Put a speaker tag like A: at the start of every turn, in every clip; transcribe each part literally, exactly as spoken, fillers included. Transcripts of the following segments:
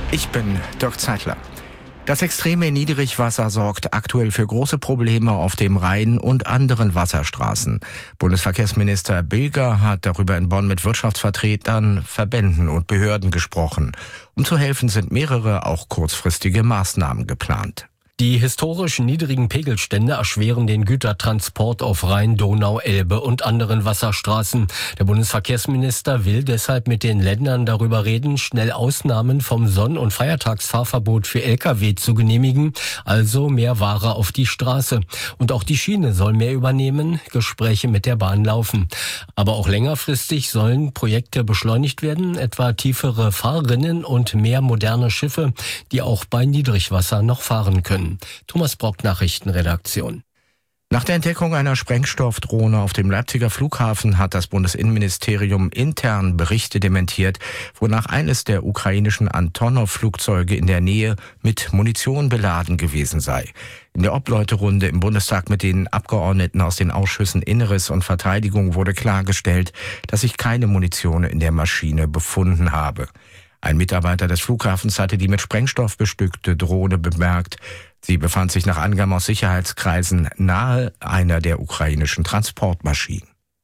A: Ich bin Dirk Zeitler. Das extreme Niedrigwasser sorgt aktuell für große Probleme auf dem Rhein und anderen Wasserstraßen. Bundesverkehrsminister Bilger hat darüber in Bonn mit Wirtschaftsvertretern, Verbänden und Behörden gesprochen. Um zu helfen, sind mehrere, auch kurzfristige Maßnahmen geplant.
B: Die historisch niedrigen Pegelstände erschweren den Gütertransport auf Rhein, Donau, Elbe und anderen Wasserstraßen. Der Bundesverkehrsminister will deshalb mit den Ländern darüber reden, schnell Ausnahmen vom Sonn- und Feiertagsfahrverbot für L K W zu genehmigen, also mehr Ware auf die Straße. Und auch die Schiene soll mehr übernehmen, Gespräche mit der Bahn laufen. Aber auch längerfristig sollen Projekte beschleunigt werden, etwa tiefere Fahrrinnen und mehr moderne Schiffe, die auch bei Niedrigwasser noch fahren können. Thomas Brock, Nachrichtenredaktion.
A: Nach der Entdeckung einer Sprengstoffdrohne auf dem Leipziger Flughafen hat das Bundesinnenministerium intern Berichte dementiert, wonach eines der ukrainischen Antonov-Flugzeuge in der Nähe mit Munition beladen gewesen sei. In der Obleuterunde im Bundestag mit den Abgeordneten aus den Ausschüssen Inneres und Verteidigung wurde klargestellt, dass sich keine Munition in der Maschine befunden habe. Ein Mitarbeiter des Flughafens hatte die mit Sprengstoff bestückte Drohne bemerkt. Sie befand sich nach Angaben aus Sicherheitskreisen nahe einer der ukrainischen Transportmaschinen.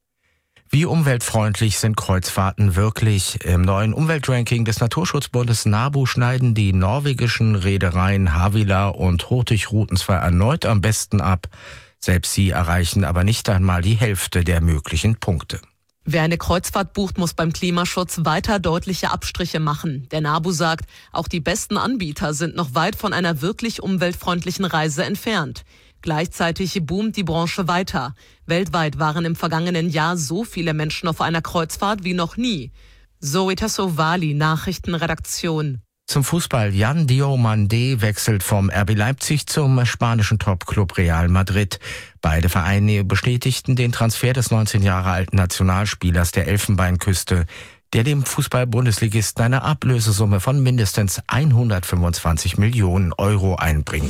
A: Wie umweltfreundlich sind Kreuzfahrten wirklich? Im neuen Umweltranking des Naturschutzbundes NABU schneiden die norwegischen Reedereien Havila und Hurtigruten zwar erneut am besten ab, selbst sie erreichen aber nicht einmal die Hälfte der möglichen Punkte.
C: Wer eine Kreuzfahrt bucht, muss beim Klimaschutz weiter deutliche Abstriche machen. Der NABU sagt, auch die besten Anbieter sind noch weit von einer wirklich umweltfreundlichen Reise entfernt. Gleichzeitig boomt die Branche weiter. Weltweit waren im vergangenen Jahr so viele Menschen auf einer Kreuzfahrt wie noch nie. Zoe Tassovali, Nachrichtenredaktion.
A: Zum Fußball. Jan Diomande wechselt vom R B Leipzig zum spanischen Topclub Real Madrid. Beide Vereine bestätigten den Transfer des neunzehn Jahre alten Nationalspielers der Elfenbeinküste, der dem Fußball-Bundesligisten eine Ablösesumme von mindestens hundertfünfundzwanzig Millionen Euro einbringt.